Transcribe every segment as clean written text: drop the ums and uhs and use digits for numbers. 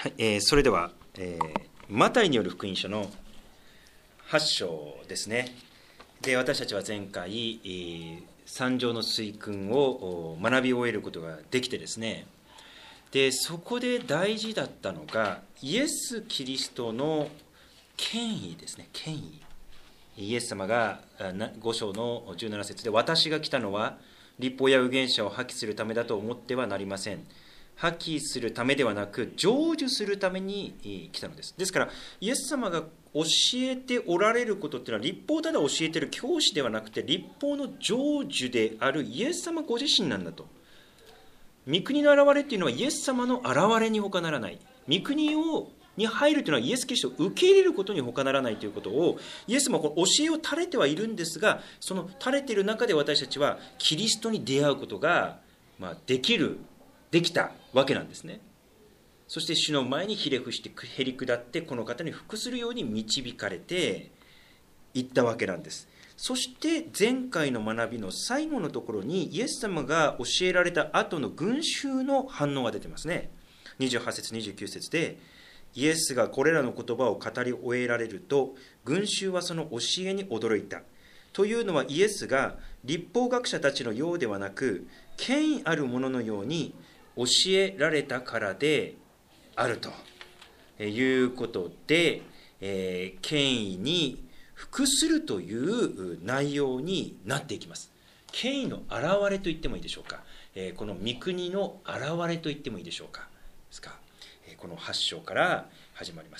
はい、それでは、マタイによる福音書の8章ですね。で、私たちは前回、三条の水訓を学び終えることができてですね、でそこで大事だったのがイエス・キリストの権威ですね。権威。イエス様が5章の17節で、私が来たのは律法や預言者を破棄するためだと思ってはなりません。破棄するためではなく成就するために来たのです。ですからイエス様が教えておられることっていうのは、律法をただ教えている教師ではなくて、律法の成就であるイエス様ご自身なんだと。御国の現れっていうのはイエス様の現れに他ならない。御国に入るというのはイエス・キリストを受け入れることに他ならないということを、イエス様はこの教えを垂れてはいるんですが、その垂れている中で私たちはキリストに出会うことが、できたわけなんですね。そして主の前にひれ伏してへり下って、この方に服するように導かれていったわけなんです。そして前回の学びの最後のところに、イエス様が教えられた後の群衆の反応が出てますね。28節29節で、イエスがこれらの言葉を語り終えられると、群衆はその教えに驚いた。というのは、イエスが律法学者たちのようではなく、権威ある者のように教えられたからであるということで、権威に服するという内容になっていきます。権威の現れと言ってもいいでしょうか。この御国の現れと言ってもいいでしょうか。ですか。この8章から始まります。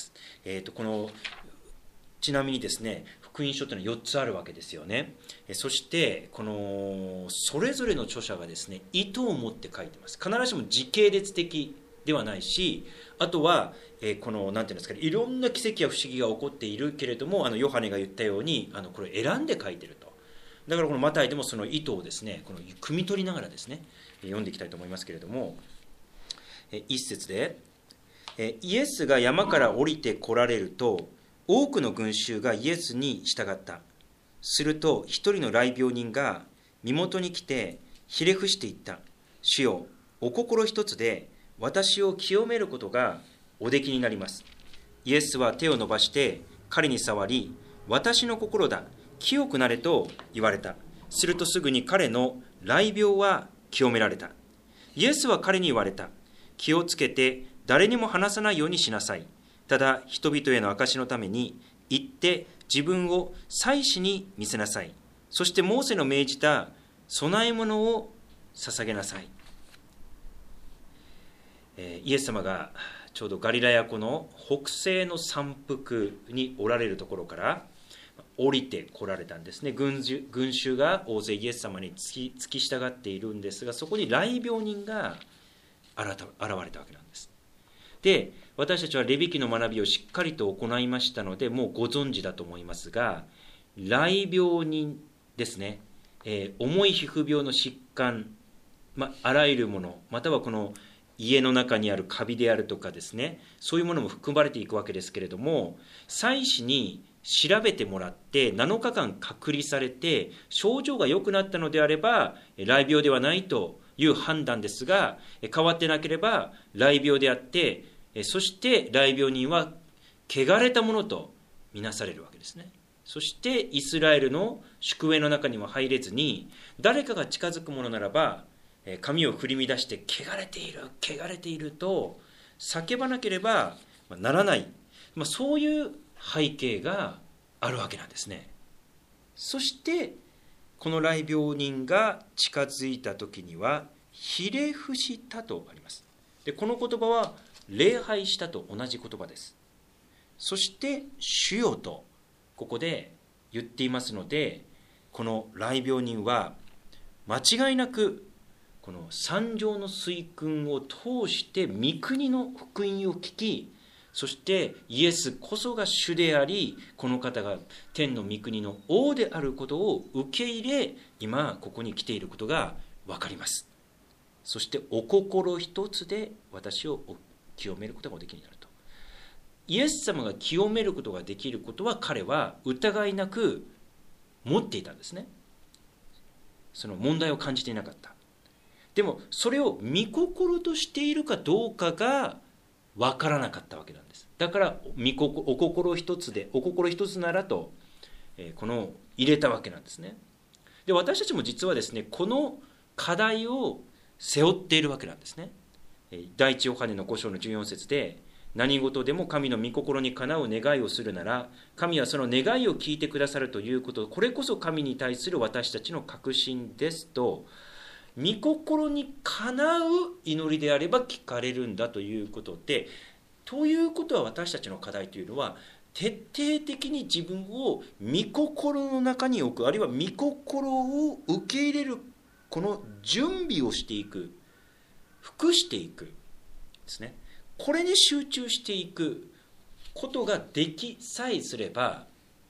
ちなみにですね、福音書というのは4つあるわけですよね。そしてそれぞれの著者がですね、意図を持って書いてます。必ずしも時系列的ではないし、あとはなんていうんですかね、いろんな奇跡や不思議が起こっているけれども、ヨハネが言ったようにこれを選んで書いていると。だからこのマタイでもその意図をですね、汲み取りながらですね、読んでいきたいと思いますけれども、一節で、イエスが山から降りて来られると、多くの群衆がイエスに従った。すると一人の癩病人が身元に来てひれ伏していった。主よ、お心一つで私を清めることがおできになります。イエスは手を伸ばして彼に触り、私の心だ、清くなれと言われた。するとすぐに彼の癩病は清められた。イエスは彼に言われた。気をつけて誰にも話さないようにしなさい。ただ人々への証のために行って自分を祭司に見せなさい。そしてモーセの命じた供え物を捧げなさい。イエス様がちょうどガリラヤ湖の北西の山腹におられるところから降りてこられたんですね。群衆が大勢イエス様に付き従っているんですが、そこに癩病人が現れたわけなんです。で、私たちはレビ記の学びをしっかりと行いましたので、もうご存知だと思いますが、癩病人ですね、重い皮膚病の疾患、あらゆるもの、またはこの家の中にあるカビであるとかですね、そういうものも含まれていくわけですけれども、祭司に調べてもらって7日間隔離されて、症状が良くなったのであれば癩病ではないという判断ですが、変わってなければ癩病であって、そして癩病人は汚れたものとみなされるわけですね。そしてイスラエルの宿営の中にも入れずに、誰かが近づくものならば髪を振り乱して汚れている汚れていると叫ばなければならない、そういう背景があるわけなんですね。そしてこの癩病人が近づいた時にはひれ伏したとあります。で、この言葉は礼拝したと同じ言葉です。そして主よとここで言っていますので、この癩病人は間違いなくこの三条の水訓を通して御国の福音を聞き、そしてイエスこそが主であり、この方が天の御国の王であることを受け入れ、今ここに来ていることが分かります。そしてお心一つで私を清めることができるようになると。イエス様が清めることができることは彼は疑いなく持っていたんですね。その問題を感じていなかった。でもそれを御心としているかどうかが分からなかったわけなんです。だからお心一つで、お心一つならと、この入れたわけなんですね。で、私たちも実はですね、この課題を背負っているわけなんですね。第一ヨハネの5章の14節で、何事でも神の御心にかなう願いをするなら、神はその願いを聞いてくださるということ、これこそ神に対する私たちの確信ですと、御心にかなう祈りであれば聞かれるんだということで、ということは私たちの課題というのは、徹底的に自分を御心の中に置く、あるいは御心を受け入れる、この準備をしていく、服していくですね。これに集中していくことができさえすれば、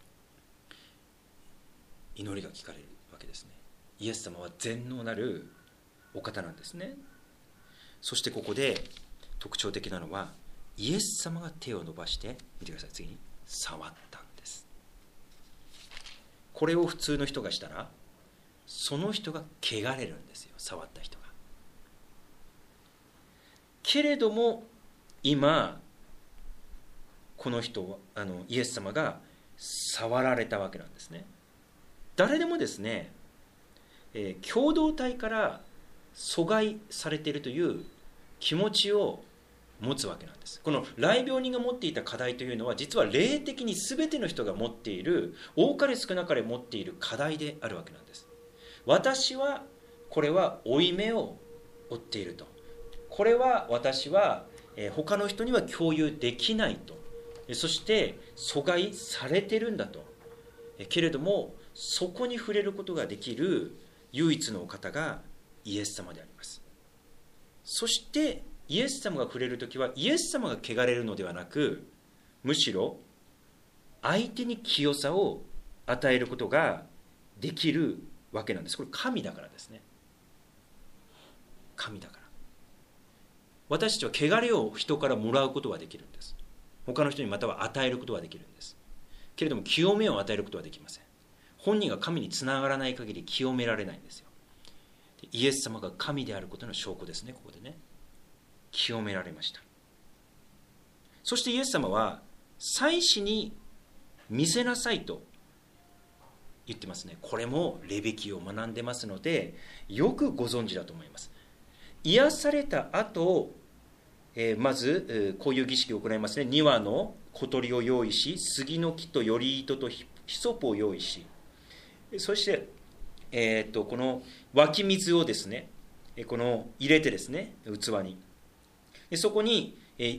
祈りが聞かれるわけですね。イエス様は全能なるお方なんですね。そしてここで特徴的なのは、イエス様が手を伸ばして、見てください、次に触ったんです。これを普通の人がしたら、その人が汚れるんですよ、触った人が。けれども今この人はイエス様が触られたわけなんですね。誰でもですね、共同体から阻害されているという気持ちを持つわけなんです。この癩病人が持っていた課題というのは、実は霊的に全ての人が持っている、多かれ少なかれ持っている課題であるわけなんです。私はこれは負い目を負っていると、これは私は他の人には共有できないと、そして阻害されてるんだと。けれどもそこに触れることができる唯一のお方がイエス様であります。そしてイエス様が触れるときは、イエス様が汚れるのではなく、むしろ相手に清さを与えることができるわけなんです。これ神だからですね。神だから。私たちは汚れを人からもらうことはできるんです。他の人にまたは与えることはできるんです。けれども清めを与えることはできません。本人が神につながらない限り清められないんですよ。イエス様が神であることの証拠ですね。ここでね、清められました。そしてイエス様は祭司に見せなさいと言ってますね。これもレビ記を学んでますのでよくご存知だと思います。癒された後、まずこういう儀式を行いますね。2羽の小鳥を用意し、杉の木と頼糸とヒソプを用意し、そして、この湧き水をですね、この入れてですね、器に、そこに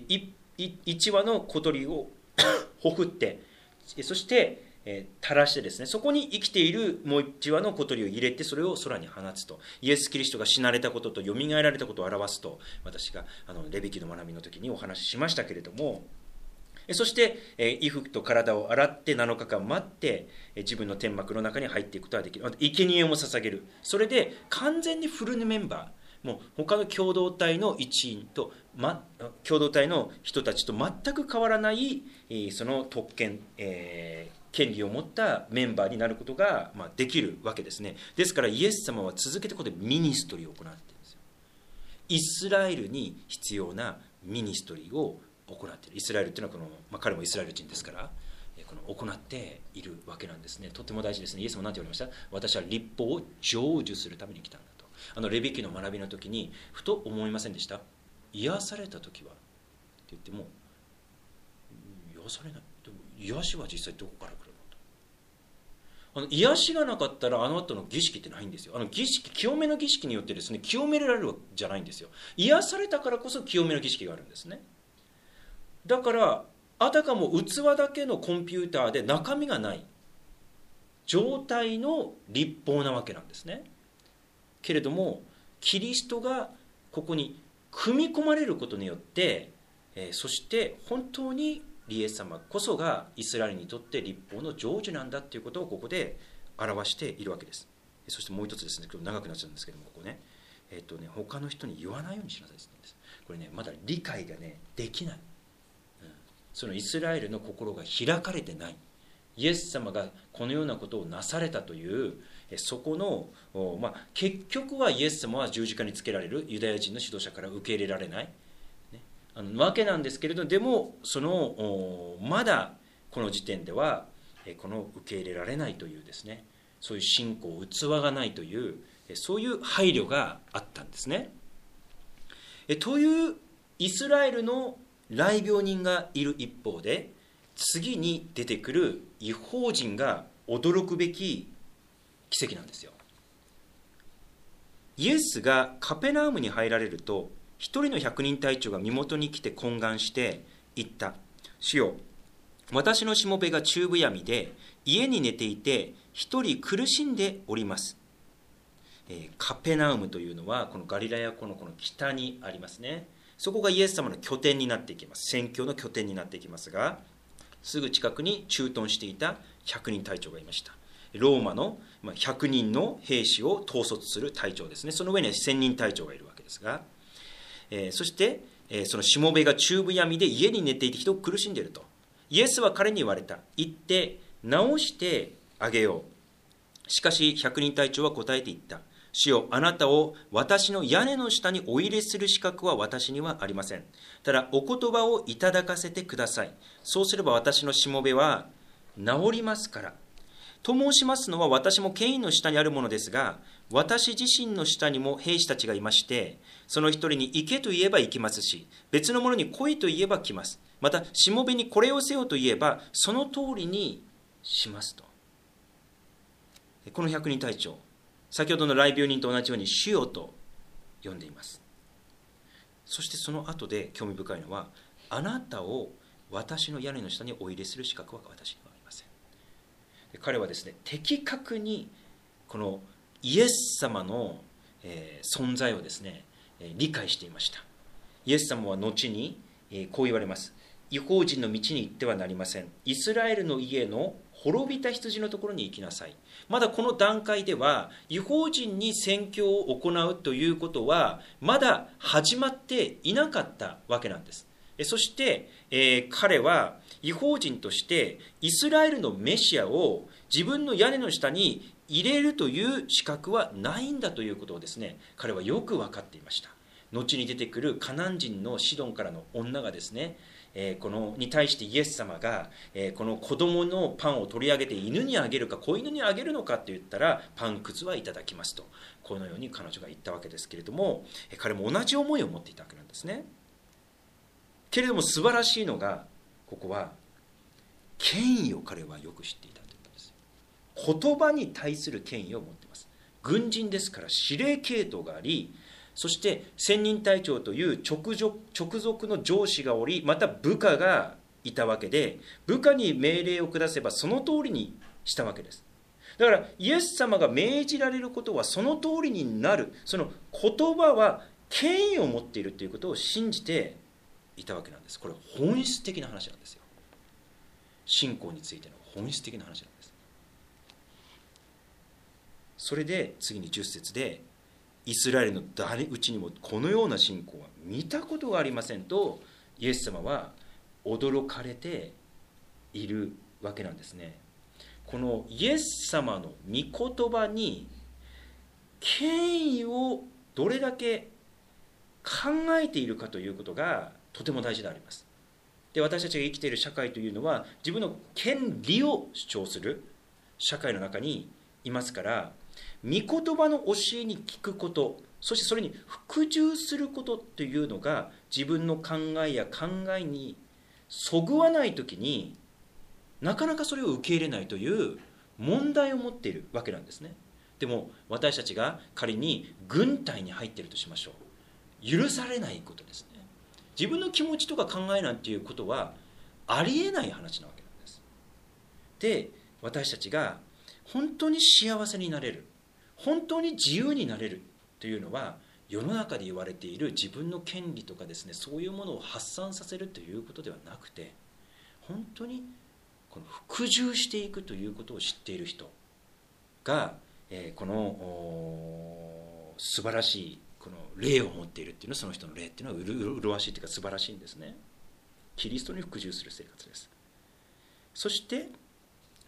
1羽の小鳥をほふって、そして垂らしてですね、そこに生きているもう1羽の小鳥を入れて、それを空に放つと、イエス・キリストが死なれたこととよみがえられたことを表すと、私がレビ記の学びの時にお話ししましたけれども、そして衣服と体を洗って7日間待って自分の天幕の中に入っていくことができる。生贄も捧げる。それで完全にフルメンバー、もう他の共同体の一員と、共同体の人たちと全く変わらないその特権、権利を持ったメンバーになることができるわけですね。ですからイエス様は続けてここでミニストリーを行っているんですよ。イスラエルに必要なミニストリーを行っている。イスラエルっていうのは彼もイスラエル人ですから、行っているわけなんですね。とても大事ですね。イエスも何て言われました？私は律法を成就するために来たんだと。レビ記の学びの時にふと思いませんでした？癒された時はって言っても、癒されない。癒しは実際どこから来るのと。癒しがなかったらあの後の儀式ってないんですよ。儀式、清めの儀式によってですね、清められるわけじゃないんですよ。癒されたからこそ清めの儀式があるんですね。だからあたかも器だけのコンピューターで中身がない状態の律法なわけなんですね。けれどもキリストがここに組み込まれることによって、そして本当にイエス様こそがイスラエルにとって律法の成就なんだということをここで表しているわけです。そしてもう一つですね、長くなっちゃうんですけども、ここね、他の人に言わないようにしなさいです。これね、まだ理解がねできない。そのイスラエルの心が開かれてない。イエス様がこのようなことをなされたというそこの、結局はイエス様は十字架につけられるユダヤ人の指導者から受け入れられない、 わけなんですけれど、でもまだこの時点ではこの受け入れられないというですね、そういう信仰器がないというそういう配慮があったんですね。というイスラエルの癩病人がいる一方で、次に出てくる異邦人が驚くべき奇跡なんですよ。イエスがカペナウムに入られると、一人の百人隊長が身元に来て懇願して言った。主よ、私のしもべが中部闇で家に寝ていて一人苦しんでおります。カペナウムというのはこのガリラヤ湖のこの北にありますね。そこがイエス様の拠点になっていきます。宣教の拠点になっていきますが、すぐ近くに駐屯していた百人隊長がいました。ローマの100人の兵士を統率する隊長ですね。その上には1000人隊長がいるわけですが、そしてそのしもべが中部闇で家に寝ていて人が苦しんでいると。イエスは彼に言われた。行って治してあげよう。しかし百人隊長は答えて言った。主よ、あなたを私の屋根の下にお入れする資格は私にはありません。ただお言葉をいただかせてください。そうすれば私のしもべは治りますから。と申しますのは、私も権威の下にあるものですが、私自身の下にも兵士たちがいまして、その一人に行けと言えば行きますし、別の者に来いと言えば来ます。またしもべにこれをせよと言えばその通りにしますと。この百人隊長、先ほどの癩病人と同じように主よと呼んでいます。そしてその後で興味深いのは、あなたを私の屋根の下にお入れする資格は私にはありません。彼はですね、的確にこのイエス様の存在をですね理解していました。イエス様は後にこう言われます。異邦人の道に行ってはなりません。イスラエルの家の滅びた羊のところに行きなさい。まだこの段階では異邦人に宣教を行うということはまだ始まっていなかったわけなんです。そして、彼は異邦人としてイスラエルのメシアを自分の屋根の下に入れるという資格はないんだということをですね、彼はよく分かっていました。後に出てくるカナン人のシドンからの女がですね、に対してイエス様が、この子供のパンを取り上げて犬にあげるか子犬にあげるのかって言ったら、パンくずはいただきますと、このように彼女が言ったわけですけれども、彼も同じ思いを持っていたわけなんですね。けれども素晴らしいのが、ここは権威を彼はよく知っていたということです。言葉に対する権威を持っています。軍人ですから司令系統があり、そして千人隊長という直属の上司がおり、また部下がいたわけで、部下に命令を下せばその通りにしたわけです。だからイエス様が命じられることはその通りになる、その言葉は権威を持っているということを信じていたわけなんです。これは本質的な話なんですよ。信仰についての本質的な話なんです。それで次に10節で、イスラエルの誰うちにもこのような信仰は見たことがありませんとイエス様は驚かれているわけなんですね。このイエス様の御言葉に権威をどれだけ考えているかということがとても大事であります。で、私たちが生きている社会というのは自分の権利を主張する社会の中にいますから、御言葉の教えに聞くこと、そしてそれに服従することというのが自分の考えや考えにそぐわないときになかなかそれを受け入れないという問題を持っているわけなんですね。でも私たちが仮に軍隊に入っているとしましょう。許されないことですね。自分の気持ちとか考えなんていうことはありえない話なわけなんです。で、私たちが本当に幸せになれる、本当に自由になれるというのは、世の中で言われている自分の権利とかですね、そういうものを発散させるということではなくて、本当にこの服従していくということを知っている人が、この素晴らしいこの霊を持っているっていうのは、その人の霊っていうのは麗しいというか素晴らしいんですね。キリストに服従する生活です。そして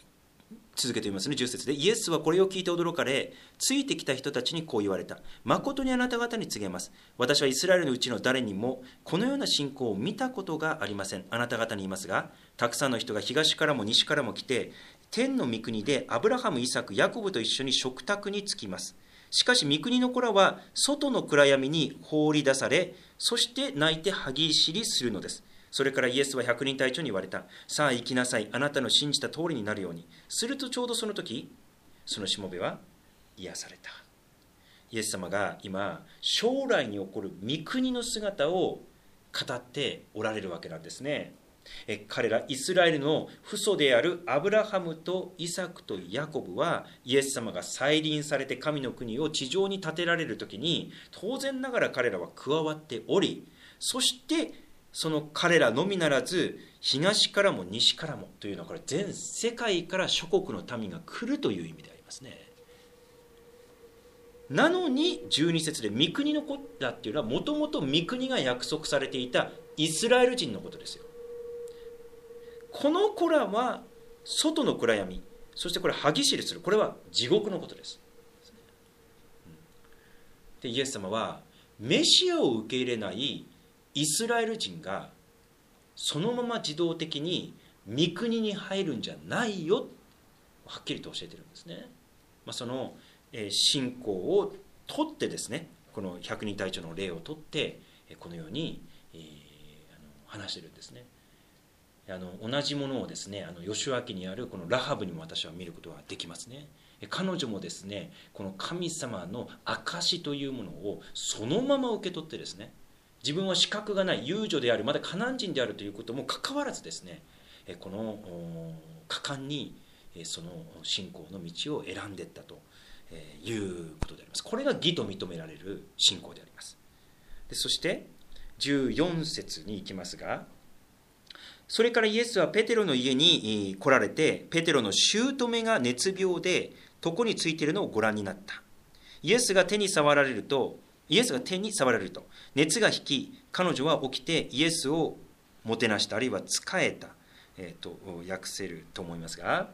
続けてみますね。10節で、イエスはこれを聞いて驚かれ、ついてきた人たちにこう言われた。誠にあなた方に告げます。私はイスラエルのうちの誰にもこのような信仰を見たことがありません。あなた方に言いますが、たくさんの人が東からも西からも来て、天の御国でアブラハム、イサク、ヤコブと一緒に食卓に着きます。しかし御国の子らは外の暗闇に放り出され、そして泣いて歯ぎしりするのです。それからイエスは百人隊長に言われた。さあ行きなさい。あなたの信じた通りになるように。するとちょうどその時、そのしもべは癒された。イエス様が今、将来に起こる御国の姿を語っておられるわけなんですね。彼らイスラエルの父祖であるアブラハムとイサクとヤコブは、イエス様が再臨されて神の国を地上に建てられる時に、当然ながら彼らは加わっており、そしてその彼らのみならず、東からも西からもというのは、これ全世界から諸国の民が来るという意味でありますね。なのに12節で御国の子らっていうのは、もともと御国が約束されていたイスラエル人のことですよ。この子らは外の暗闇、そしてこれ歯ぎしりする、これは地獄のことです。でイエス様はメシアを受け入れないイスラエル人がそのまま自動的に御国に入るんじゃないよ、はっきりと教えてるんですね。その信仰を取ってですね、この百人隊長の例を取ってこのように話してるんですね。同じものをですね、ヨシュア記にあるこのラハブにも私は見ることができますね。彼女もですね、この神様の証というものをそのまま受け取ってですね、自分は資格がない遊女である、まだカナン人であるということもかかわらずですね、この果敢にその信仰の道を選んでいったということであります。これが義と認められる信仰であります。でそして14節に行きますが、それからイエスはペテロの家に来られて、ペテロの姑が熱病で床についているのをご覧になった。イエスが手に触られると熱が引き、彼女は起きてイエスをもてなした、あるいは仕えた、と訳せると思いますが、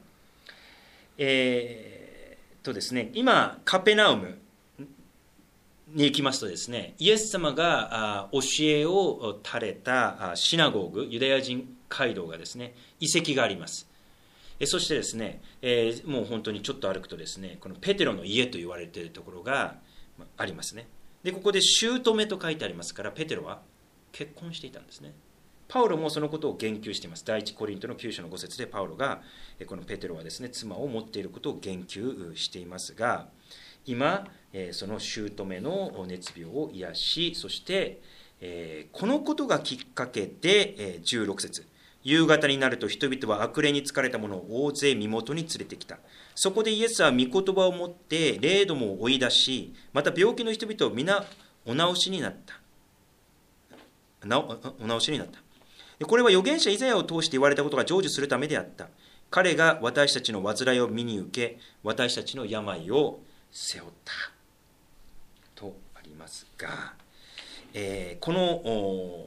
ですね、今カペナウムに行きますとですね、イエス様が教えを垂れたシナゴーグ、ユダヤ人街道がですね、遺跡があります。そしてですね、もう本当にちょっと歩くとですね、このペテロの家と言われているところがありますね。でここで姑と書いてありますから、ペテロは結婚していたんですね。パウロもそのことを言及しています。第一コリントの9章の5節でパウロがこのペテロはですね、妻を持っていることを言及していますが、今その姑の熱病を癒し、そしてこのことがきっかけで16節、夕方になると人々は悪霊に疲れた者を大勢身元に連れてきた。そこでイエスは御言葉を持って霊どもを追い出し、また病気の人々を皆お治しになった。これは預言者イザヤを通して言われたことが成就するためであった。彼が私たちの患いを身に受け、私たちの病を背負ったとありますが、この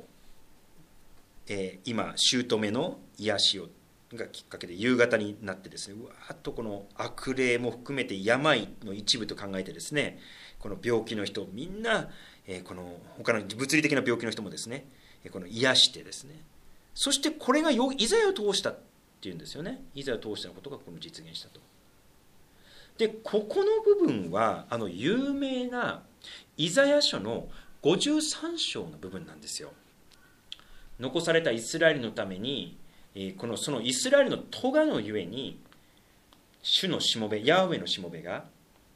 今姑の癒しがきっかけで夕方になってですね、うわーっとこの悪霊も含めて病の一部と考えてですね、この病気の人みんなこの他の物理的な病気の人もですね、この癒してですね、そしてこれがイザヤを通したっていうんですよね。イザヤを通したことがこの実現したと。でここの部分は有名なイザヤ書の53章の部分なんですよ。残されたイスラエルのためにそのイスラエルの咎のゆえに主のしもべ、ヤーウェのしもべが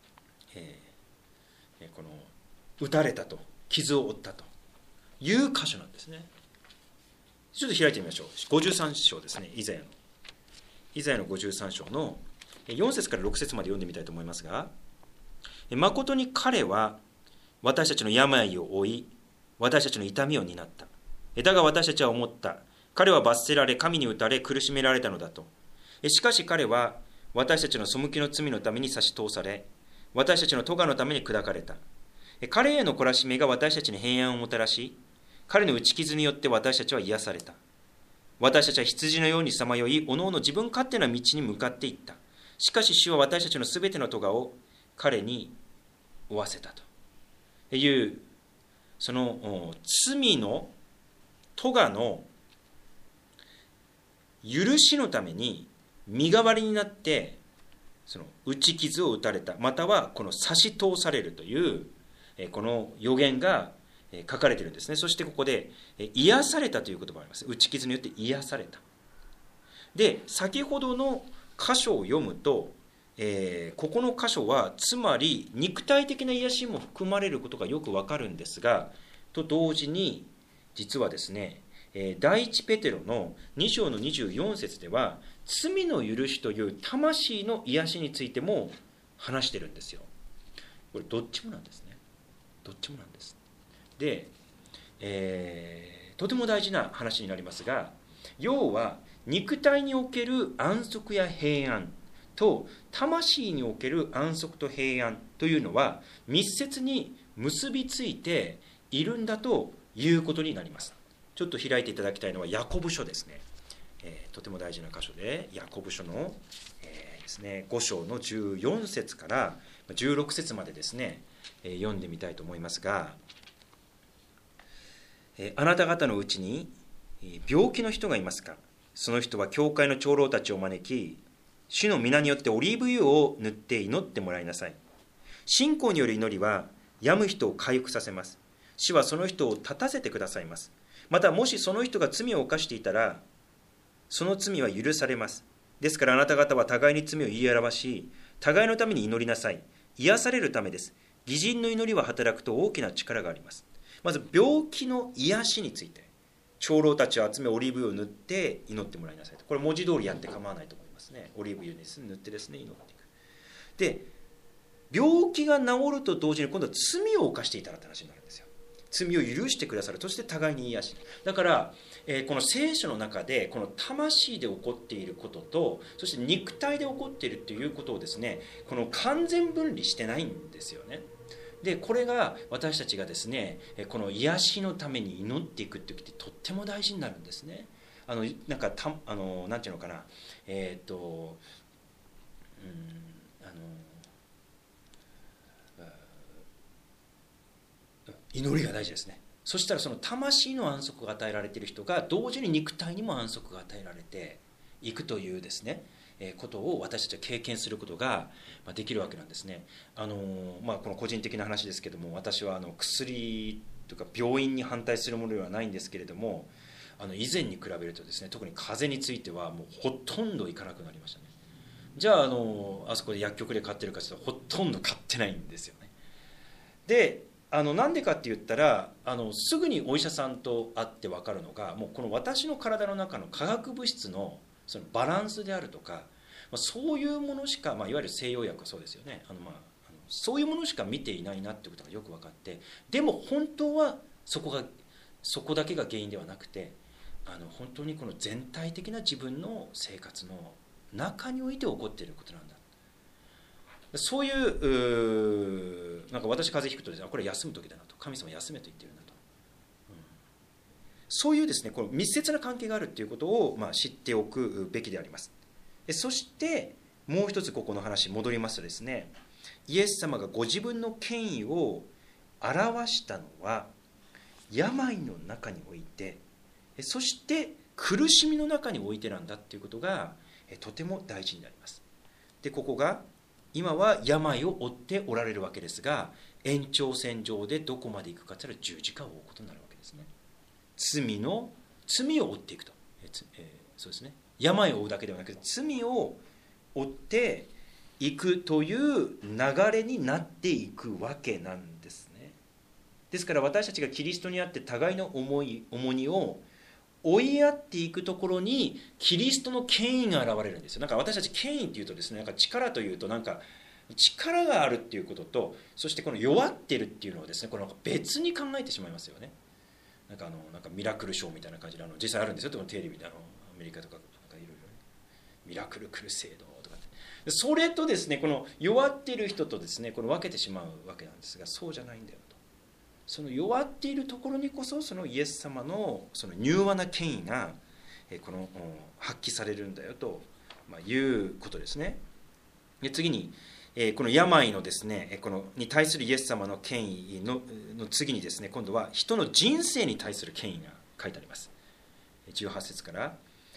この打たれたと、傷を負ったという箇所なんですね。ちょっと開いてみましょう。53章ですね。イザヤの53章の4節から6節まで読んでみたいと思いますが、誠に彼は私たちの病を負い、私たちの痛みを担った。だが私たちは思った。彼は罰せられ、神に打たれ、苦しめられたのだと。しかし彼は私たちの背きの罪のために差し通され、私たちの咎のために砕かれた。彼への懲らしめが私たちに平安をもたらし、彼の打ち傷によって私たちは癒された。私たちは羊のようにさまよい、おのおの自分勝手な道に向かっていった。 しかし主は私たちのすべての咎を彼に負わせたという、その罪の咎の許しのために身代わりになって、その打ち傷を打たれた、またはこの差し通されるというこの予言が書かれているんですね。そしてここで癒されたという言葉があります。打ち傷によって癒された。で、先ほどの箇所を読むと、ここの箇所はつまり肉体的な癒しも含まれることがよくわかるんですが、と同時に実はですね、第一ペテロの2章の24節では罪の許しという魂の癒しについても話してるんですよ。これどっちもなんですね。どっちもなんです。で、とても大事な話になりますが、要は肉体における安息や平安と魂における安息と平安というのは密接に結びついているんだということになります。ちょっと開いていただきたいのはヤコブ書ですね。とても大事な箇所で、ヤコブ書の、ですね、5章の14節から16節までですね、読んでみたいと思いますが、あなた方のうちに病気の人がいますか。その人は教会の長老たちを招き、主の皆によってオリーブ油を塗って祈ってもらいなさい。信仰による祈りは病む人を回復させます。主はその人を立たせてくださいます。またもしその人が罪を犯していたら、その罪は許されます。ですからあなた方は互いに罪を言い表し、互いのために祈りなさい。癒されるためです。義人の祈りは働くと大きな力があります。まず病気の癒しについて、長老たちを集めオリーブ油を塗って祈ってもらいなさいと。これ文字通りやって構わないと思いますね。オリーブ油に塗ってですね、祈っていく。で、病気が治ると同時に今度は罪を犯していたらって話になるんですよ。罪を許してくださる。そして互いに癒し。だから、この聖書の中でこの魂で起こっていることと、そして肉体で起こっているということをですね、この完全分離してないんですよね。で、これが私たちがですね、この癒しのために祈っていくって時ってとっても大事になるんですね。なんかなんていうのかな、祈りが大事ですね。そしたらその魂の安息が与えられている人が同時に肉体にも安息が与えられていくというですね、ことを私たちは経験することができるわけなんですね。この個人的な話ですけども、私は薬とか病院に反対するものではないんですけれども、以前に比べるとですね、特に風邪についてはもうほとんど行かなくなりましたね。じゃああそこで薬局で買ってるかというとほとんど買ってないんですよね。で、なんでかって言ったらすぐにお医者さんと会って分かるのが、もうこの私の体の中の化学物質のそのバランスであるとか、そういうものしか、いわゆる西洋薬はそうですよね、そういうものしか見ていないなっていうことがよく分かって、でも本当はそこだけが原因ではなくて、本当にこの全体的な自分の生活の中において起こっていることなんだ。そういうなんか私風邪ひくとですね、これ休む時だなと、神様休めと言ってるんだと、そういうですね、この密接な関係があるということを知っておくべきであります。そしてもう一つここの話戻りますとですね、イエス様がご自分の権威を表したのは病の中において、そして苦しみの中においてなんだということがとても大事になります。で、ここが今は病を負っておられるわけですが、延長線上でどこまで行くかというと十字架を負うことになるわけですね。罪を負っていくと、そうですね、病を負うだけではなくて罪を負っていくという流れになっていくわけなんですね。ですから私たちがキリストにあって互いの重荷を追いやっていくところにキリストの権威が現れるんですよ。なんか私たち権威っていうとですね、なんか力というとなんか力があるっていうことと、そしてこの弱ってるっていうのをですね、これ別に考えてしまいますよね。なんかミラクルショーみたいな感じで実際あるんですよ。テレビでアメリカとかなんかいろいろミラクルクルセイドとかって、それとですね、この弱っている人とですね、この分けてしまうわけなんですが、そうじゃないんだよと。その弱っているところにこそそのイエス様のその柔和な権威が発揮されるんだよということですね。 で次に、この病のですね、このに対するイエス様の権威の次にですね、今度は人の人生に対する権威が書いてあります。18節から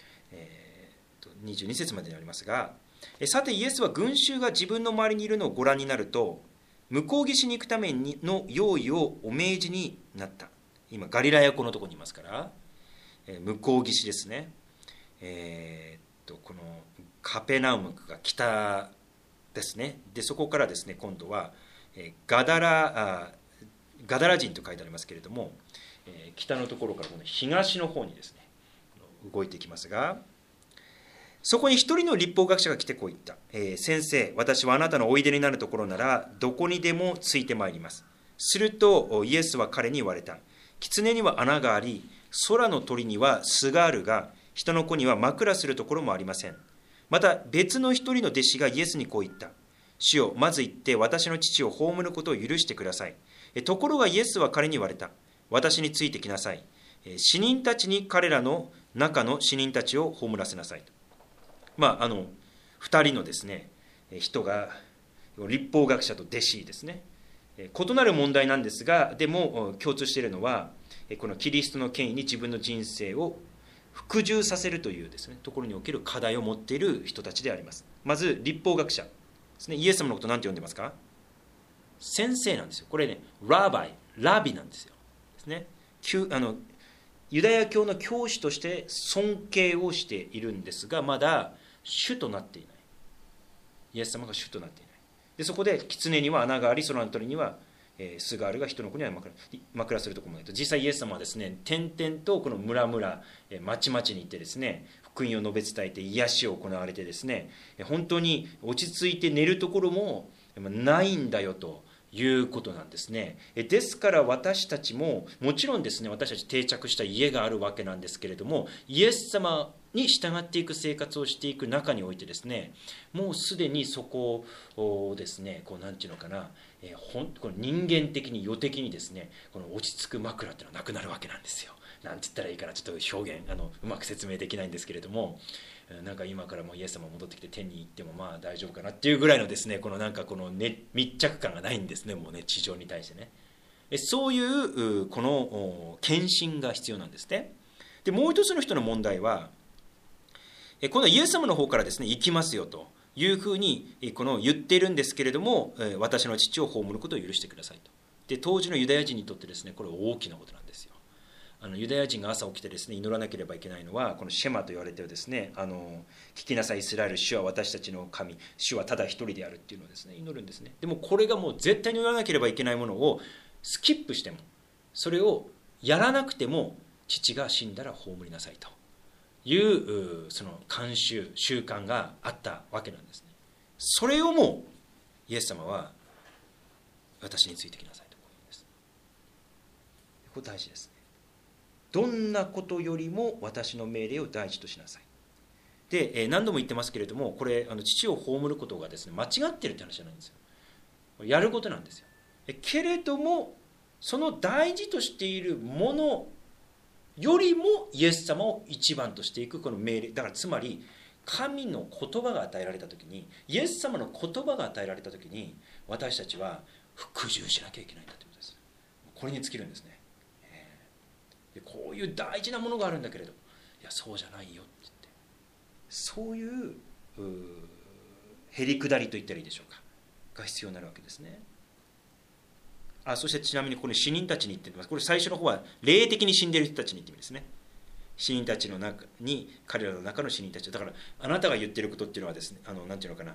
22節までにありますが、さてイエスは群衆が自分の周りにいるのをご覧になると、向こう岸に行くための用意をお命じになった。今ガリラヤ湖のところにいますから、向こう岸ですね。このカペナウムが北ですね。でそこからですね、今度はガダラ人と書いてありますけれども、北のところからこの東の方にですね動いていきますが、そこに一人の律法学者が来てこう言った。先生、私はあなたのおいでになるところならどこにでもついてまいります。するとイエスは彼に言われた。狐には穴があり、空の鳥には巣があるが、人の子には枕するところもありません。また別の一人の弟子がイエスにこう言った。主よ、まず行って私の父を葬ることを許してください。ところがイエスは彼に言われた。私についてきなさい。死人たちに彼らの中の死人たちを葬らせなさいと。2人のですね人が、律法学者と弟子ですね、異なる問題なんですが、でも共通しているのは、このキリストの権威に自分の人生を服従させるというですねところにおける課題を持っている人たちであります。まず律法学者ですね。イエス様のことを何て呼んでますか？先生なんですよ。これね、ラビなんですよ。ですね。ユダヤ教の教師として尊敬をしているんですが、まだ主となっていない。イエス様が主となっていない。でそこで狐には穴があり、空の鳥には巣があるが、人の子には枕するところもないと。実際イエス様はですね、点々とこの村々町々に行ってですね、福音を述べ伝えて癒しを行われてですね、本当に落ち着いて寝るところもないんだよということなんですね。ですから私たちももちろんですね、私たち定着した家があるわけなんですけれども、イエス様に従っていく生活をしていく中においてですね、もうすでにそこをですね、なんていうのかな、この人間的に世的にですね、この落ち着く枕っていうのはなくなるわけなんですよ。なんて言ったらいいかな、ちょっと表現うまく説明できないんですけれども、なんか今からもうイエス様戻ってきて天に行ってもまあ大丈夫かなっていうぐらいのですね、この密着感がないんですね、もうね、地上に対してね。そういうこの献身が必要なんですね。でもう一つの人の問題は、このイエス様の方からですね、行きますよというふうに言っているんですけれども、私の父を葬ることを許してくださいと。で当時のユダヤ人にとってですね、これは大きなことなんですよ。ユダヤ人が朝起きてですね、祈らなければいけないのはこのシェマと言われているですね、聞きなさいイスラエル、主は私たちの神、主はただ一人であるっていうのをですね、祈るんですね。でもこれがもう絶対に祈らなければいけないものをスキップしても、それをやらなくても、父が死んだら葬りなさいというその慣習習慣があったわけなんですね。それをもイエス様は私についてきなさいとこう言うんです。これ大事ですね。どんなことよりも私の命令を第一としなさい。で何度も言ってますけれども、これ父を葬ることがですね間違ってるって話じゃないんですよ。やることなんですよ。けれどもその大事としているものよりもイエス様を一番としていくこの命令だから、つまり神の言葉が与えられたときに、イエス様の言葉が与えられたときに、私たちは服従しなきゃいけないんだということです。これに尽きるんですね。でこういう大事なものがあるんだけれど、いやそうじゃないよって言って、そういうへりくだりと言ったらいいでしょうかが必要になるわけですね。そしてちなみにこの死人たちに言ってます。これ最初の方は霊的に死んでいる人たちに言ってるんですね。死人たちの中に、彼らの中の死人たちだから、あなたが言ってることっていうのはですね、なんていうのかな、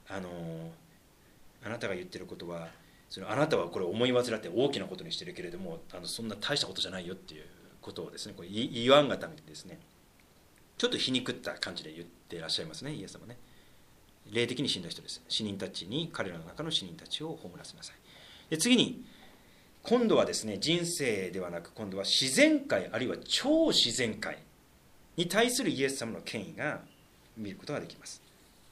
あなたが言ってることはあなたはこれ思い煩って大きなことにしてるけれども、そんな大したことじゃないよっていうことをですね、これ言わんがためにですね、ちょっと皮肉った感じで言っていらっしゃいますね、イエス様ね。霊的に死んだ人です。死人たちに、彼らの中の死人たちを葬らせなさい。で次に今度はですね、人生ではなく今度は自然界あるいは超自然界に対するイエス様の権威が見ることができます。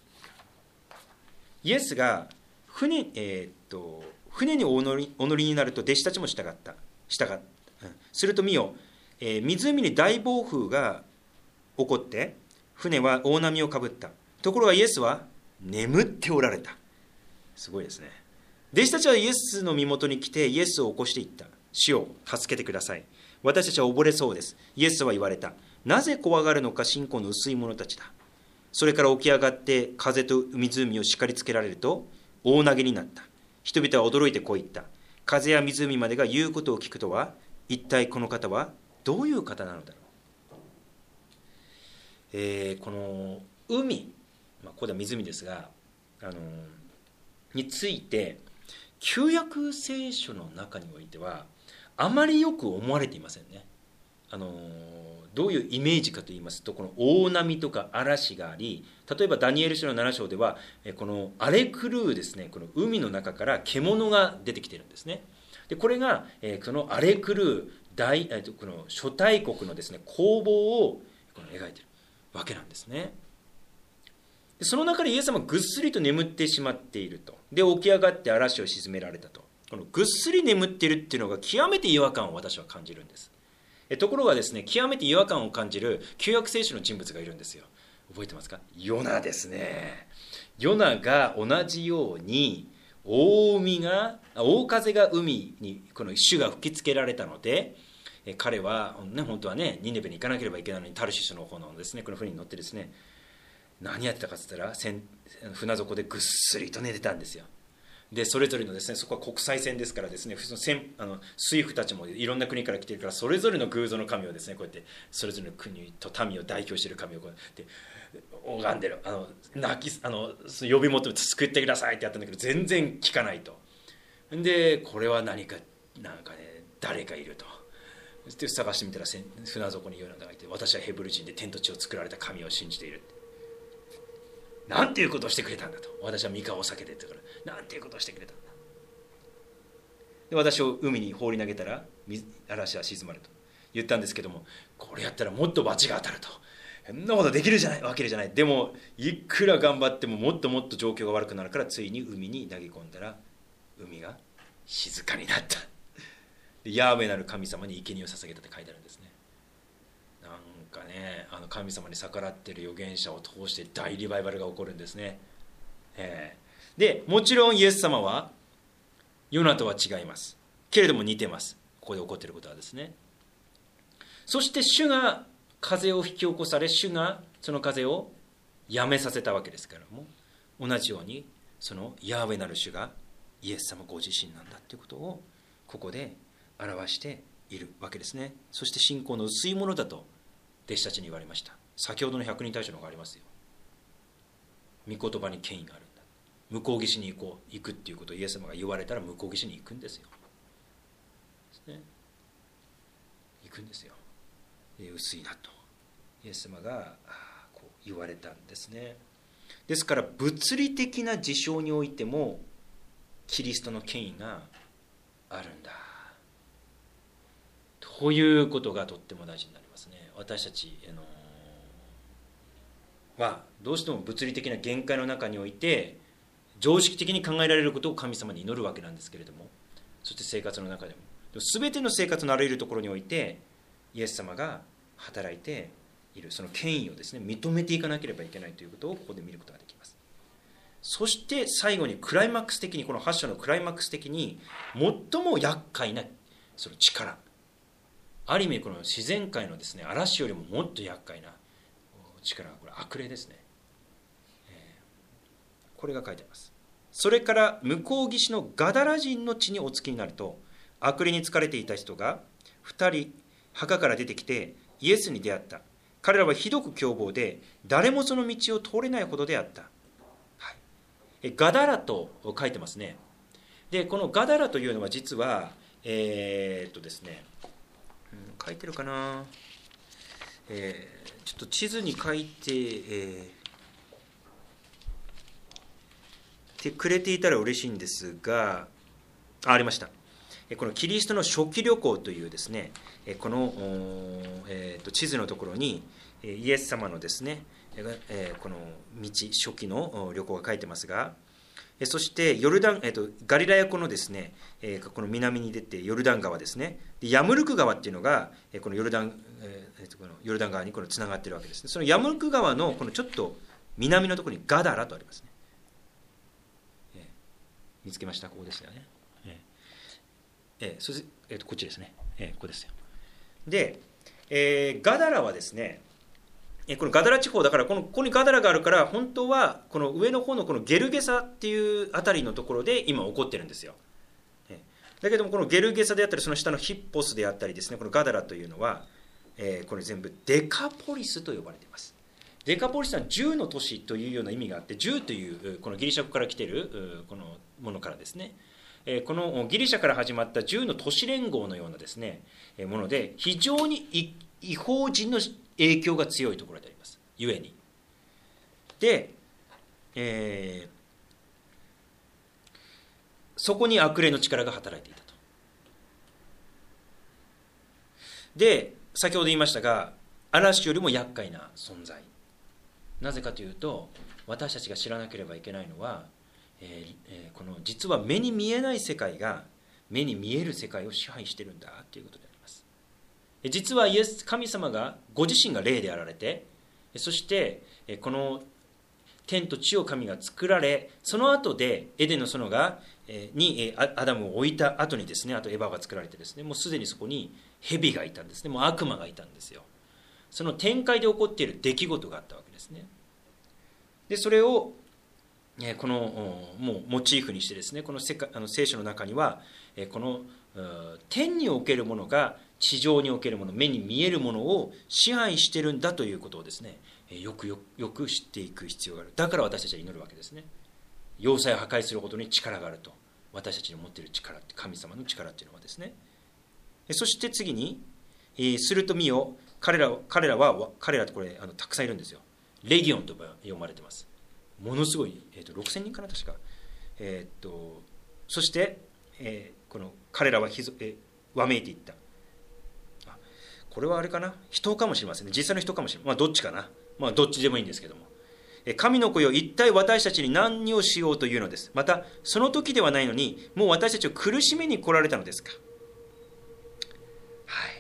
イエスが船にお乗りになると弟子たちも従った。すると見よ、湖に大暴風が起こって船は大波をかぶった。ところがイエスは眠っておられた。すごいですね。弟子たちはイエスの身元に来てイエスを起こしていった。主を助けてください。私たちは溺れそうです。イエスは言われた。なぜ怖がるのか、信仰の薄い者たちだ。それから起き上がって風と湖を叱りつけられると大投げになった。人々は驚いてこう言った。風や湖までが言うことを聞くとは、一体この方はどういう方なのだろう。この海、ここでは湖ですが、について旧約聖書の中においてはあまりよく思われていませんね。どういうイメージかといいますと、この大波とか嵐があり、例えばダニエル書の7章ではこの荒れ狂うですね、この海の中から獣が出てきているんですね。でこれがその荒れ狂うこの諸大国のですね攻防を描いているわけなんですね。でその中でイエス様はぐっすりと眠ってしまっていると。で起き上がって嵐を鎮められたと。このぐっすり眠っているっていうのが極めて違和感を私は感じるんです。ところがですね、極めて違和感を感じる旧約聖書の人物がいるんですよ。覚えてますか？ヨナですね。ヨナが同じように大風が海にこの主が吹きつけられたので、彼は、本当はねニネベに行かなければいけないのに、タルシシュの方のですねこの船に乗ってですね、何やってたかって言ったら船底でぐっすりと寝てたんですよ。でそれぞれのですね、そこは国際線ですからですね、水夫たちもいろんな国から来ているから、それぞれの偶像の神をですね、こうやってそれぞれの国と民を代表している神をこうやって拝んでる、呼び求めて救ってくださいってやったんだけど、全然聞かないと。でこれはなんかね、誰かいると。で探してみたら船底にヨナがいて、私はヘブル人で天と地を作られた神を信じているって。なんていうことをしてくれたんだと。私は三河を避けてってから、なんていうことをしてくれたんだ。で私を海に放り投げたら嵐は静まると言ったんですけども、これやったらもっと罰が当たると。そんなことできるわけじゃない。でもいくら頑張ってももっともっと状況が悪くなるから、ついに海に投げ込んだら海が静かになった。ヤーウェなる神様に生贄を捧げたって書いてあるんですね。なんかね、神様に逆らっている預言者を通して大リバイバルが起こるんですね。でもちろんイエス様はヨナとは違いますけれども似てます。ここで起こっていることはですね。そして主が風を引き起こされ、主がその風をやめさせたわけですからも、同じようにそのヤーウェなる主がイエス様ご自身なんだということをここで表しているわけですね。そして信仰の薄いものだと弟子たちに言われました。先ほどの100人大将の方がありますよ。御言葉に権威があるんだ。向こう岸に行くっていうことをイエス様が言われたら向こう岸に行くんですよ。ですね、行くんですよ。薄いなとイエス様がこう言われたんですね。ですから物理的な事象においてもキリストの権威があるんだということがとっても大事になりますね。私たちはどうしても物理的な限界の中において常識的に考えられることを神様に祈るわけなんですけれども、そして生活の中でも全ての生活のあらゆるところにおいてイエス様が働いている、その権威をですね認めていかなければいけないということをここで見ることができます。そして最後にクライマックス的に、この8章のクライマックス的に最も厄介なその力、ある意味この自然界のですね嵐よりももっと厄介な力、これ悪霊ですね。これが書いてあります。それから向こう岸のガダラ人の地にお着きになると、悪霊に疲れていた人が2人墓から出てきてイエスに出会った。彼らはひどく凶暴で誰もその道を通れないほどであった。ガダラと書いてますね。でこのガダラというのは実はですね、書いてるかな、ちょっと地図に書いて、てくれていたら嬉しいんですが、ありました。このキリストの初期旅行というですね、この、地図のところにイエス様のですね、この道、初期の旅行が書いてますが、そしてガリラヤ湖のですね、この南に出てヨルダン川ですね、ヤムルク川っていうのがこのヨルダン川につながっているわけですね。そのヤムルク川のこのちょっと南のところにガダラとありますね。 見つけました。ここですよね。そして、こっちですね。ここですよ。で、ガダラはですね、このガダラ地方だから、ここにガダラがあるから、本当はこの上の方のこのゲルゲサっていうあたりのところで今起こってるんですよ。だけどもこのゲルゲサであったり、その下のヒッポスであったりですね、このガダラというのは、これ全部デカポリスと呼ばれています。デカポリスは10の都市というような意味があって、10というこのギリシャ語から来ているこのものからですね、このギリシャから始まった10の都市連合のようなですね、もので、非常に異邦人の影響が強いところであります。ゆえに。で、そこに悪霊の力が働いていたと。で、先ほど言いましたが、嵐よりも厄介な存在。なぜかというと、私たちが知らなければいけないのは、この実は目に見えない世界が目に見える世界を支配しているんだということであります。実は神様がご自身が霊であられて、そしてこの天と地を神が作られ、その後でエデンの園にアダムを置いた後にですね、あとエヴァが作られてですね、もうすでにそこに蛇がいたんですね。もう悪魔がいたんですよ。その展開で起こっている出来事があったわけですね。でそれをこのもうモチーフにしてですね、この聖書の中にはこの天におけるものが地上におけるもの、目に見えるものを支配してるんだということをですね、よく知っていく必要がある。だから私たちは祈るわけですね。要塞を破壊するほどに力があると、私たちの持っている力、神様の力というのはですね。そして次に、すると見よ、彼らってこれたくさんいるんですよ。レギオンと呼ばれてます。ものすごい、6000人かな確か。そして、この彼らはわめいていった。これはあれかな、人かもしれませんね。実際の人かもしれない。どっちかな。どっちでもいいんですけども。神の子よ、一体私たちに何をしようというのです。また、その時ではないのに、もう私たちを苦しめに来られたのですか。はい。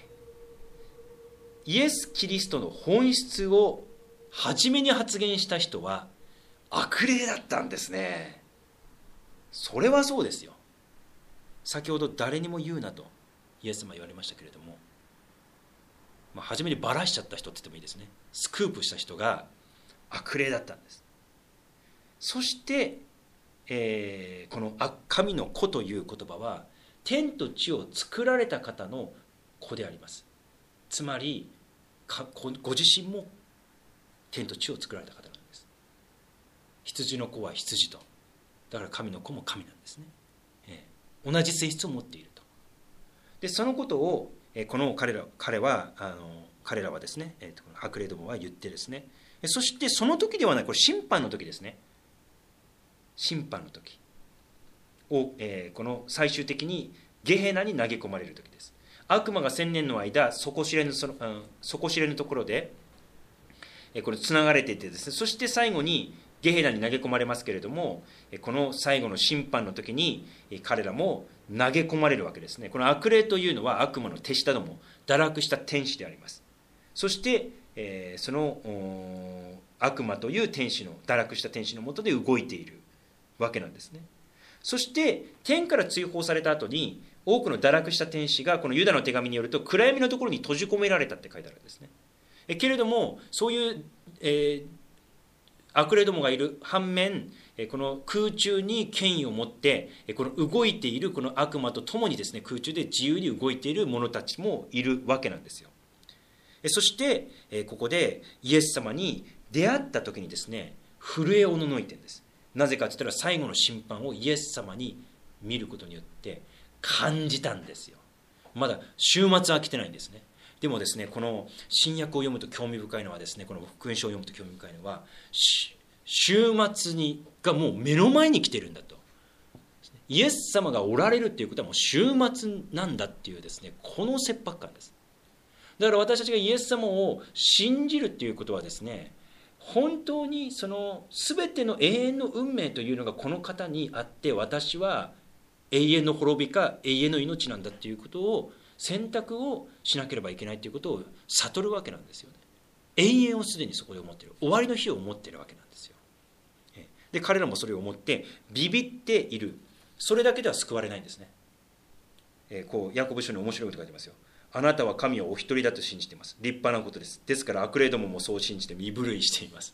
イエス・キリストの本質を初めに発言した人は悪霊だったんですね。それはそうですよ。先ほど誰にも言うなとイエス様は言われましたけれども、初めにばらしちゃった人って言ってもいいですね。スクープした人が悪霊だったんです。そして、この神の子という言葉は天と地を作られた方の子であります。つまりご自身も天と地を作られた方なんです。羊の子は羊と、だから神の子も神なんですね。同じ性質を持っていると。でそのことをこの彼らはですね、悪霊どもは言ってですね、そしてその時ではない、これ審判の時ですね。審判の時を、この最終的にゲヘナに投げ込まれる時です。悪魔が1000年の間底知れぬところでこれつながれていてですね、そして最後にゲヘナに投げ込まれますけれども、この最後の審判の時に彼らも投げ込まれるわけですね。この悪霊というのは悪魔の手下ども、堕落した天使であります。そして、その悪魔という堕落した天使の下で動いているわけなんですね。そして天から追放された後に多くの堕落した天使がこのユダの手紙によると暗闇のところに閉じ込められたって書いてあるんですね。けれどもそういう、悪霊どもがいる反面、この空中に権威を持ってこの動いているこの悪魔と共にですね、空中で自由に動いている者たちもいるわけなんですよ。そしてここでイエス様に出会った時にですね、震えおののいてるんです。なぜかと言ったら最後の審判をイエス様に見ることによって感じたんですよ。まだ終末は来てないんですね。でもですね、この新約を読むと興味深いのはですね、この福音書を読むと興味深いのは終末がもう目の前に来てるんだと。イエス様がおられるっていうことはもう終末なんだっていうですね、この切迫感です。だから私たちがイエス様を信じるっていうことはですね、本当にその全ての永遠の運命というのがこの方にあって、私は永遠の滅びか永遠の命なんだっていうことを選択をしなければいけないということを悟るわけなんですよね。永遠をすでにそこで思っている、終わりの日を思っているわけなんですよ。で彼らもそれを思ってビビっている。 それだけでは救われないんですね。ヤコブ書に面白いことが書いてますよ。あなたは神をお一人だと信じています。立派なことです。ですから悪霊どももそう信じて身震いしています。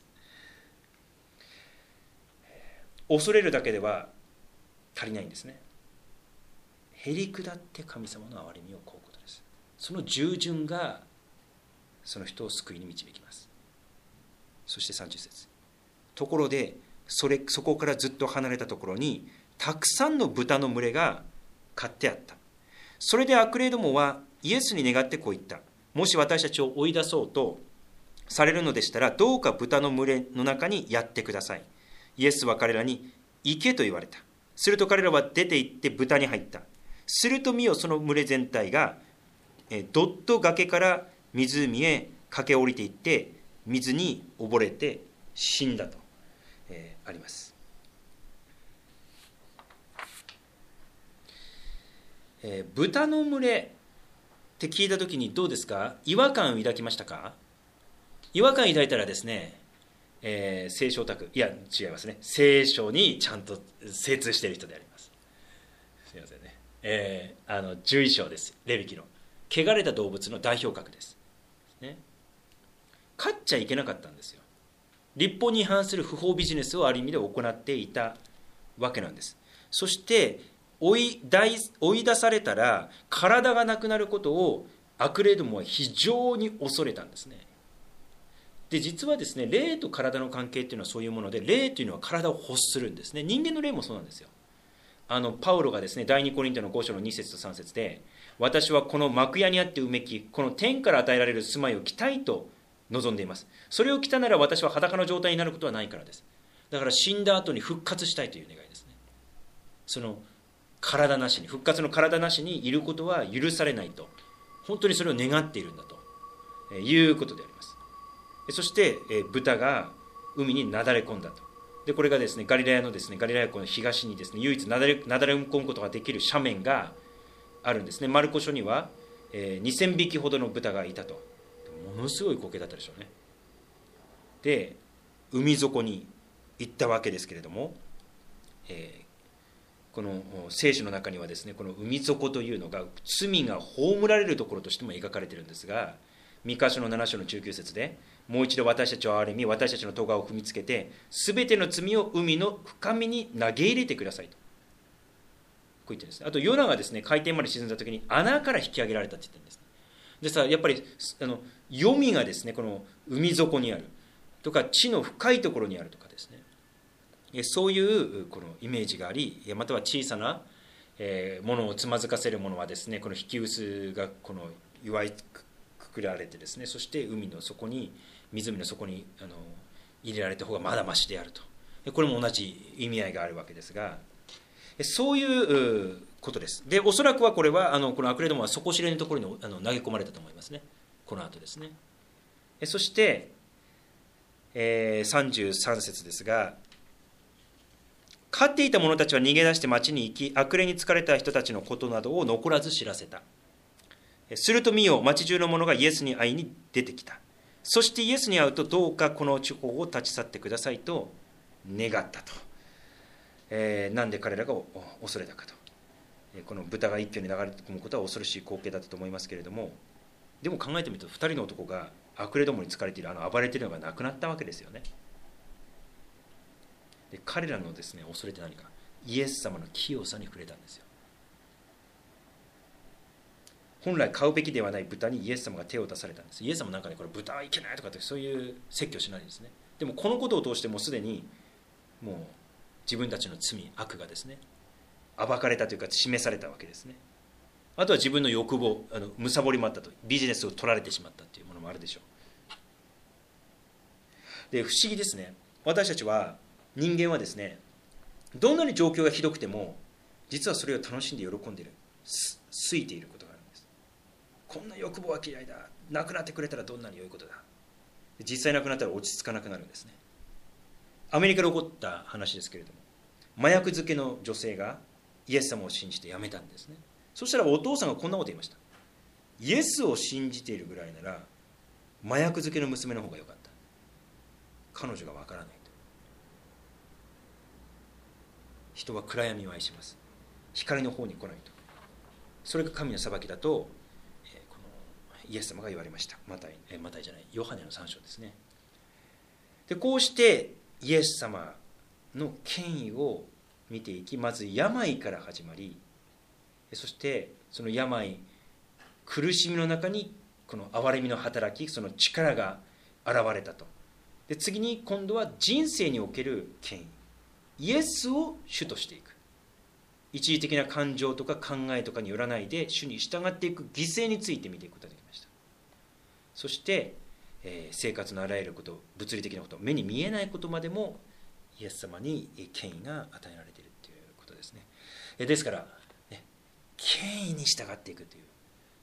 恐れるだけでは足りないんですね。へり下って神様の憐れみを請うことです。その従順がその人を救いに導きます。そして30節。ところでそこからずっと離れたところにたくさんの豚の群れが飼ってあった。それで悪霊どもはイエスに願ってこう言った。もし私たちを追い出そうとされるのでしたら、どうか豚の群れの中にやってください。イエスは彼らに行けと言われた。すると彼らは出て行って豚に入った。すると見よ、その群れ全体がどっと崖から湖へ駆け下りていって水に溺れて死んだと、あります。豚の群れって聞いたときにどうですか？違和感を抱きましたか？違和感を抱いたらですね、聖書オタク、いや違いますね、聖書にちゃんと精通している人であります。すみませんね。11章です。レビ記の汚れた動物の代表格です、ね、飼っちゃいけなかったんですよ。律法に違反する不法ビジネスをある意味で行っていたわけなんです。そして追い出されたら体がなくなることを悪霊どもは非常に恐れたんですね。で実はですね、霊と体の関係っていうのはそういうもので、霊というのは体を欲するんですね。人間の霊もそうなんですよ。パウロがですね、第2コリントの5章の2節と3節で、私はこの幕屋にあってうめき、この天から与えられる住まいを着たいと望んでいます。それを着たなら私は裸の状態になることはないからです。だから死んだ後に復活したいという願いですね。その体なしに、復活の体なしにいることは許されないと、本当にそれを願っているんだということであります。そして豚が海になだれ込んだと。でこれがですね、ガリラヤのですね、ガリラヤ湖の東にですね、唯一なだれ込むことができる斜面があるんですね。マルコ書には2000匹ほどの豚がいたと。ものすごい光景だったでしょうね。で海底に行ったわけですけれども、この聖書の中にはですね、この海底というのが罪が葬られるところとしても描かれているんですが、ミカ書の7章の19節で、もう一度私たちを憐れみ、私たちの咎を踏みつけて、すべての罪を海の深みに投げ入れてくださいと、こう言ってるんです。あとヨナがですね、海底まで沈んだ時に穴から引き上げられたって言ってるんです。でさ、やっぱり黄泉がですね、この海底にあるとか地の深いところにあるとかですね、そういうこのイメージがあり、または小さなものをつまずかせるものはですね、この引き薄がこの祝いくくられてですね、そして湖の底に入れられた方がまだましであると。これも同じ意味合いがあるわけですが、そういうことです。でおそらくはこれはこの悪霊どもは底知れぬところに投げ込まれたと思いますね、この後ですね。そして、33節ですが、飼っていた者たちは逃げ出して町に行き、悪霊に疲れた人たちのことなどを残らず知らせた。すると見よ、町中の者がイエスに会いに出てきた。そしてイエスに会うと、どうかこの地方を立ち去ってくださいと願ったと。なんで彼らが恐れたかと。この豚が一挙に流れ込むことは恐ろしい光景だったと思いますけれども、でも考えてみると、2人の男が悪霊どもに疲れている、暴れているのがなくなったわけですよね。で彼らのですね、恐れて何か、イエス様の清さに触れたんですよ。本来飼うべきではない豚にイエス様が手を出されたんです。イエス様なんかね、これ豚はいけないとかってそういう説教しないんですね。でもこのことを通してもうすでにもう自分たちの罪悪がですね、暴かれたというか示されたわけですね。あとは自分の欲望、貪りもあったと、ビジネスを取られてしまったというものもあるでしょう。で不思議ですね。私たちは、人間はですね、どんなに状況がひどくても実はそれを楽しんで喜んでいる、好いていることがあるんです。こんな欲望は嫌いだ、なくなってくれたらどんなに良いことだ。実際なくなったら落ち着かなくなるんですね。アメリカで起こった話ですけれども、麻薬漬けの女性がイエス様を信じて辞めたんですね。そしたらお父さんがこんなこと言いました。イエスを信じているぐらいなら麻薬漬けの娘の方が良かった。彼女がわからないと。人は暗闇を愛します。 光の方に来ないと。それが神の裁きだと、このイエス様が言われました。マタイじゃない、ヨハネの3章ですね。でこうしてイエス様の権威を見ていき、まず病から始まり、そしてその病、苦しみの中にこの憐れみの働き、その力が現れたと。で次に今度は人生における権威、イエスを主としていく、一時的な感情とか考えとかによらないで主に従っていく犠牲について見ていくことができました。そして、生活のあらゆること、物理的なこと、目に見えないことまでもイエス様に権威が与えられているということですね。ですから、ね、権威に従っていくという、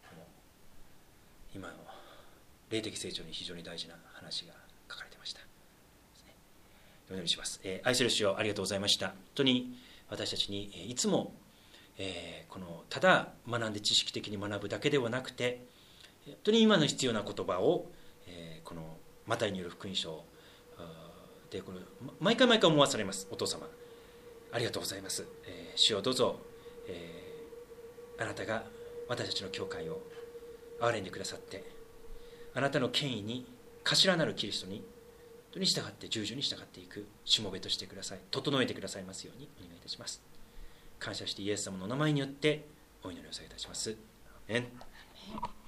今の霊的成長に非常に大事な話が書かれていました。お祈りします。愛する主よ、ありがとうございました。本当に私たちにいつもこのただ学んで知識的に学ぶだけではなくて、本当に今の必要な言葉をこのマタイによる福音書でこの毎回思わされます。お父様ありがとうございます。主よどうぞあなたが私たちの教会を憐れんでくださって、あなたの権威に頭なるキリストに従って従順に従っていくしもべとしてください。整えてくださいますようにお願いいたします。感謝してイエス様のお名前によってお祈りをさせいたします。アーメン。